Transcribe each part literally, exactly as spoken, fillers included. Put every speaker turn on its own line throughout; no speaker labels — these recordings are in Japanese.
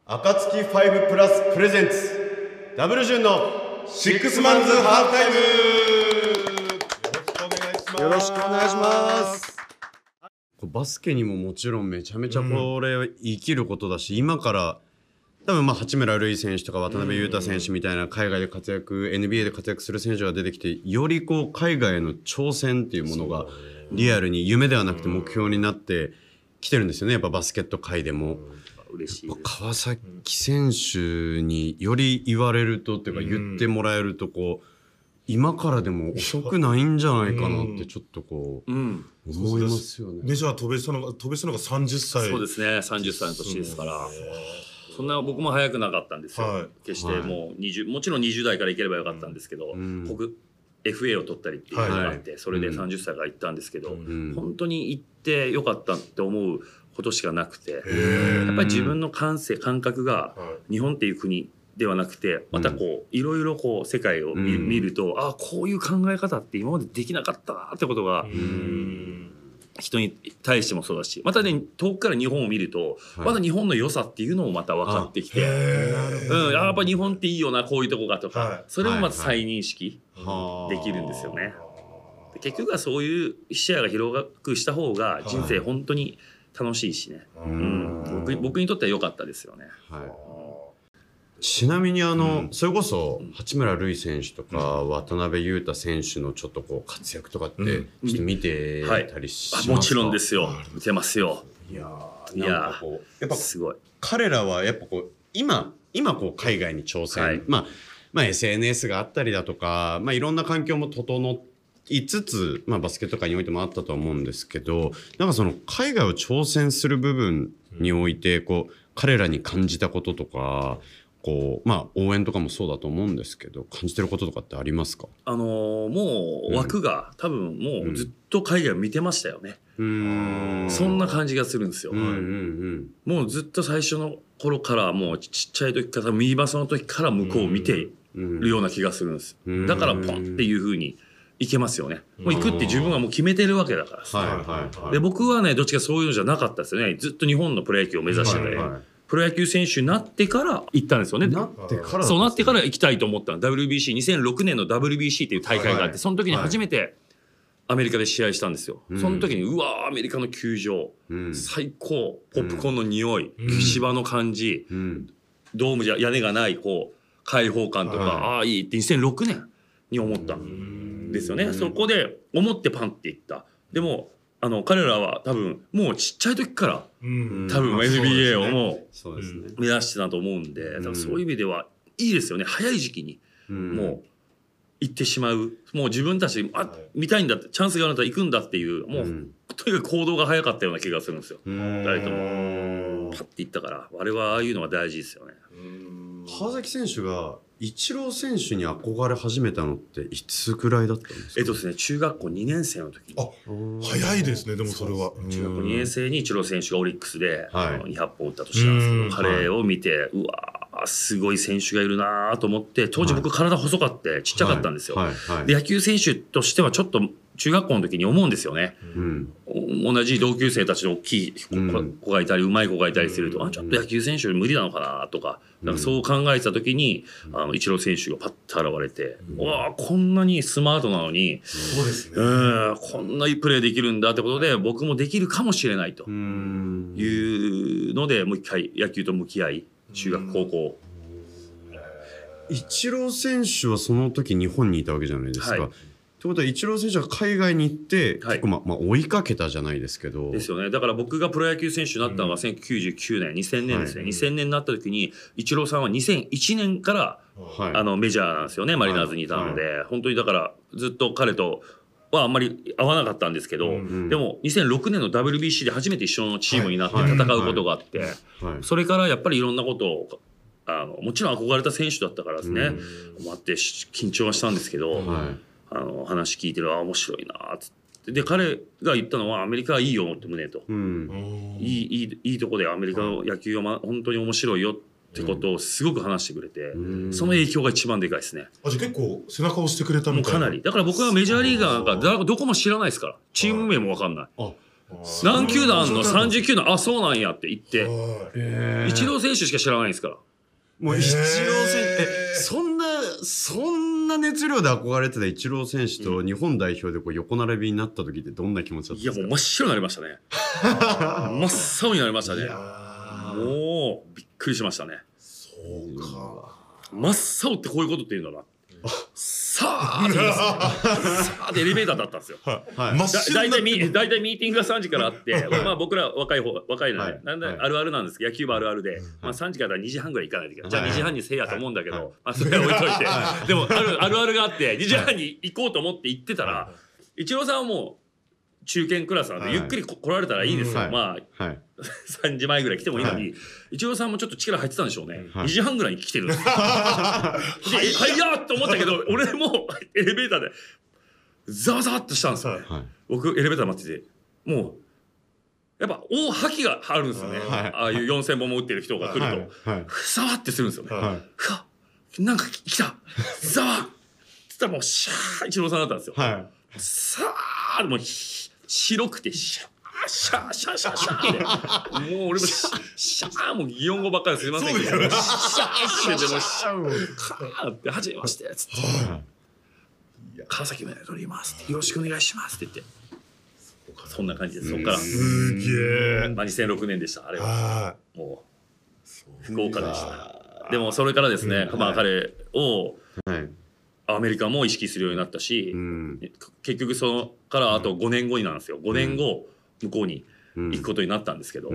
暁ファイブプラスプレゼンツダブルジュンのシックスマンズハーフタイム。よろしくお願いします。バスケにももちろんめちゃめちゃこれ生きることだし、うん、今から多分まあ八村塁選手とか渡邊雄太選手みたいな海外で活躍 エヌビーエー で活躍する選手が出てきて、よりこう海外への挑戦っていうものがリアルに夢ではなくて目標になってきてるんですよね。やっぱバスケット界でも
嬉しいです。
川崎選手により言われるとっていうか言ってもらえるとこう今からでも遅くないんじゃないかなってちょっとこう思いますよね。
メジャー飛べそうなのが飛べそうなのがさんじゅっさい。
そうですね、さんじゅっさいの年ですから。そんな僕も早くなかったんですよ、はい、決してもうにじゅう、もちろんにじゅう代からいければよかったんですけど、うん、僕 エフエー を取ったりっていうのがあって、はい、それでさんじゅっさいから行ったんですけど、うん、本当に行ってよかったって思うことしかなくて、やっぱり自分の感性感覚が日本っていう国ではなくて、またこういろいろこう世界を 見,、うん、見ると、あこういう考え方って今までできなかったなってことが、うん人に対してもそうだし、またね遠くから日本を見ると、はい、まだ日本の良さっていうのもまた分かってきて、うん、やっぱ日本っていいよなこういうとこがとか、はい、それもまず再認識できるんですよね。結局はそういう視野が広くした方が人生本当に楽しいしね、はいうん、僕, 僕にとっては良かったですよね。はい
ちなみにあの、うん、それこそ八村塁選手とか、うん、渡邊雄太選手のちょっとこう活躍とかってちょっと見てたりしますか？
はい、もちろんですよ、見てますよ。
いやーなんかこうやっぱすごい彼らはやっぱこう今今こう海外に挑戦、はい、まあまあ エスエヌエス があったりだとか、まあいろんな環境も整いつつ、まあバスケット界においてもあったと思うんですけど、なんかその海外を挑戦する部分においてこう彼らに感じたこととか。こうまあ、応援とかもそうだと思うんですけど感じてることとかってありますか？
あのー、もう枠が、うん、多分もうずっと海外を見てましたよね、うん、そんな感じがするんですよ、うんうんうん、もうずっと最初の頃からもうちっちゃい時から右バスの時から向こうを見てるような気がするんです、うん、だからポンっていう風にいけますよね。もう行くって自分はもう決めてるわけだからさ、はいはいはい、で僕はねどっちかそういうのじゃなかったですよね。ずっと日本のプロ野球を目指してて、はいはいプロ野球選手になってから行ったんですよね。
なってから
そうなってから行きたいと思ったの。 ダブリュービーシーにせんろくねんの ダブリュービーシー っていう大会があって、はい、その時に初めてアメリカで試合したんですよ、はい、その時にうわーアメリカの球場、うん、最高ポップコーンの匂い、うん、芝の感じ、うん、ドームじゃ屋根がないこう開放感とか、はい、ああいいってにせんろくねんに思ったんですよね。そこで思ってパンっていった。でもあの彼らは多分もうちっちゃい時から、うん、多分 エヌビーエー をもう目指してたと思うんで、多分そういう意味ではいいですよね。早い時期にもう行ってしまう、もう自分たちあ見たいんだってチャンスがあるんだったら行くんだっていうもう、うん、とにかく行動が早かったような気がするんですよ。誰ともパッて行ったから我々はああいうのが大事ですよね。
川崎選手がイチロー選手に憧れ始めたのっていつくらいだったんですか？
えっとですね中学校にねん生の時に。
あ早いですね。でもそれは
中学校にねん生にイチロー選手がオリックスで、はい、にひゃっぽん打った年なんですけど、彼を見て、はい、うわーすごい選手がいるなと思って、当時僕体細かってちっちゃかったんですよ、はいはいはい、で野球選手としてはちょっと中学校の時に思うんですよね、うん、同じ同級生たちの大きい子がいたり、うん、上手い子がいたりすると、うん、あちょっと野球選手より無理なのかなとか、うん、なんかそう考えてた時に、うん、あのイチロー選手がパッと現れて、うん、うわこんなにスマートなのに、うんそうですね、うんこんないいプレーできるんだってことで僕もできるかもしれないというのでもう一回野球と向き合い中学高校、
イチロー選手はその時日本にいたわけじゃないですか、はいということはイチロー選手が海外に行って、はい、結構まあ、まあ、追いかけたじゃないですけど
ですよね。だから僕がプロ野球選手になったのがせんきゅうひゃくきゅうじゅうきゅうねんにせんねんですね、はい、にせんねんになった時にイチローさんはにせんいちねんから、はい、あのメジャーなんですよね。マリナーズにいたので、はいはい、本当にだからずっと彼とはあんまり合わなかったんですけど、うんうん、でもにせんろくねんの ダブリュービーシー で初めて一緒のチームになって戦うことがあって、はいはいはい、それからやっぱりいろんなことをあのもちろん憧れた選手だったからですね、うん、待って緊張はしたんですけど、はいあの話聞いてるあ面白いなっつってで彼が言ったのはアメリカはいいよって胸と、うん、いいいいいいとこでアメリカの野球は、ま、本当に面白いよってことをすごく話してくれて、うん、その影響が一番でかいですね。
あじゃあ結構背中を押してくれたみたいな。
もうかなりだから僕はメジャーリーガーなんかどこも知らないですからチーム名も分かんない。あ何球団あんの ?さんじゅうきゅうだん、あ、そうなんやって言って、
へ
イチロー選手しか知らないんですから。
もうイチロー選手、え、そんな、そんな熱量で憧れてたイチロー選手と日本代表でこう横並びになった時ってどんな気持ちだったんですか？
いや、もう真っ白になりましたね。真っ青になりましたね。もう、びっくりしましたね。
そうか。
真っ青ってこういうことって言うんだな。さあって言いますね。さあってエレベーターだったんですよ。
はい。
だいたいミだいたいミーティングがさんじからあって、まあ僕ら若い方、若いのね、なんであるあるなんですけど、野球部あるあるで、まあさんじからにじはんぐらい行かないといけない。じゃあにじはんにせいやと思うんだけど、まあそれは置いといて。でもあるあるあるがあって、にじはんに行こうと思って行ってたら、イチローさんはもう中堅クラスなんで、ゆっくり来られたらいいですよ。まあ、さんじまえぐらい来てもいいのに、イチローさんもちょっと力入ってたんでしょうね。にじはんぐらいに来てるんですよ。はいやーって思ったけど、俺もエレベーターでざわざわっとしたんですよね。僕エレベーター待ってて、もうやっぱ大吐きがあるんですよね。ああいうよんせんぼんも打ってる人が来ると、ふさわってするんですよね。ふわなんか来たざわっつったらもうシャーイチローさんだったんですよ。さあもう白くてシャーシャーシャーシャーシャーってもう俺もシャーもう擬音語ばっかりすいませんけどシャーシャーってもうシャーカーってはじめましてつって川崎まで取りますってよろしくお願いしますって言ってそんな感じです。そっから
すげえ、
まあにせんろくねんでしたあれは。もう福岡でした。でもそれからですね、まあ彼をアメリカも意識するようになったし、うん、結局そのからあとごねんごになんですよ。ごねんご向こうに行くことになったんですけど、うん、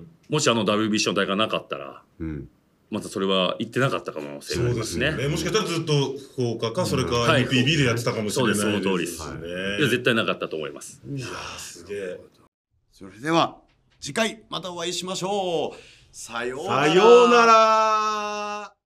もしあの ダブリュービーシー の大会なかったら、うん、またそれは行ってなかったかもしれないですね。
そうですね。もしかしたらずっと福岡か、それか エヌピービー でやってたかもしれないですね。
そうです、その通りです。いや絶対なかったと思います。
いやすげえ。
それでは次回またお会いしましょう。さようなら。
さようなら。